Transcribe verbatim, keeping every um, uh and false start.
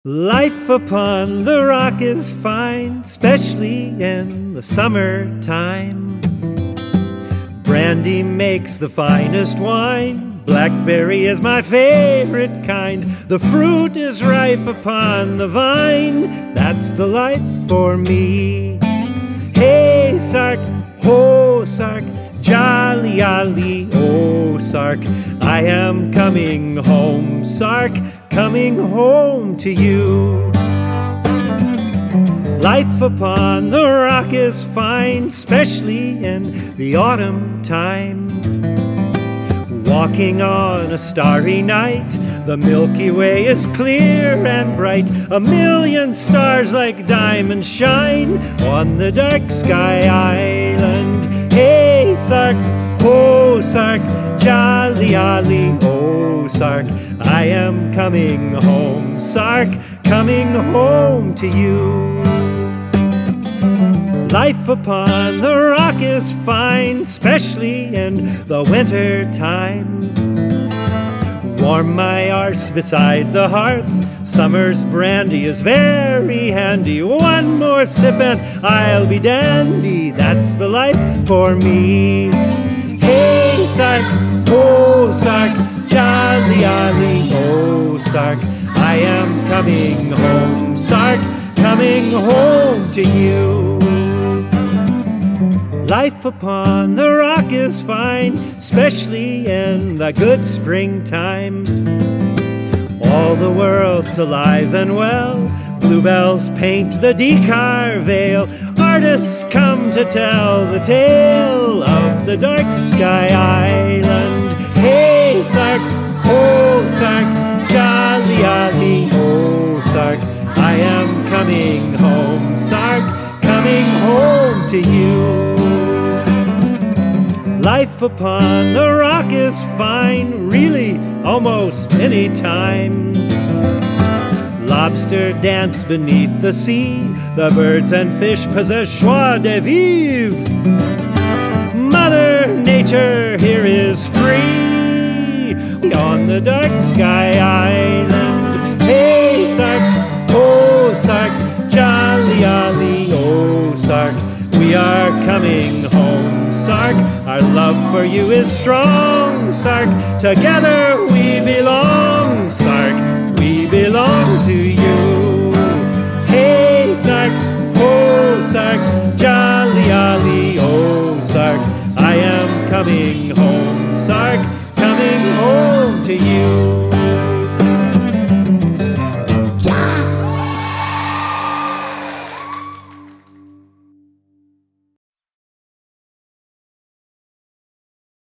Life upon the rock is fine, especially in the summertime. Brandy makes the finest wine, blackberry is my favorite kind. The fruit is ripe upon the vine, that's the life for me. Hey, Sark, ho, Sark, jolly, jolly, oh, Sark, I am coming home, Sark, coming home to you. Life upon the rock is fine, especially in the autumn time. Walking on a starry night, the Milky Way is clear and bright. A million stars like diamonds shine on the dark sky island. Hey, Sark, ho, Sark, jolly, jolly, oh, Sark, I am coming home, Sark, coming home to you. Life upon the rock is fine, especially in the winter time. Warm my arse beside the hearth, summer's brandy is very handy. One more sip and I'll be dandy, that's the life for me. Hey, Sark, oh, Sark, jolly, jolly, oh, Sark, I am coming home, Sark, coming home to you. Life upon the rock is fine, especially in the good springtime. All the world's alive and well, bluebells paint the Dekar Vale. Artists come to tell the tale of the dark sky island. Hey, Sark, oh, Sark, jolly, jolly, oh, Sark, I am coming home, Sark, coming home to you. Life upon the rock is fine, really, almost any time. Lobster dance beneath the sea, the birds and fish possess joie de vivre. Mother Nature here is free on the dark sky island. Hey, Sark, oh, Sark, jolly, jolly, oh, Sark, we are coming home, Sark, our love for you is strong, Sark, together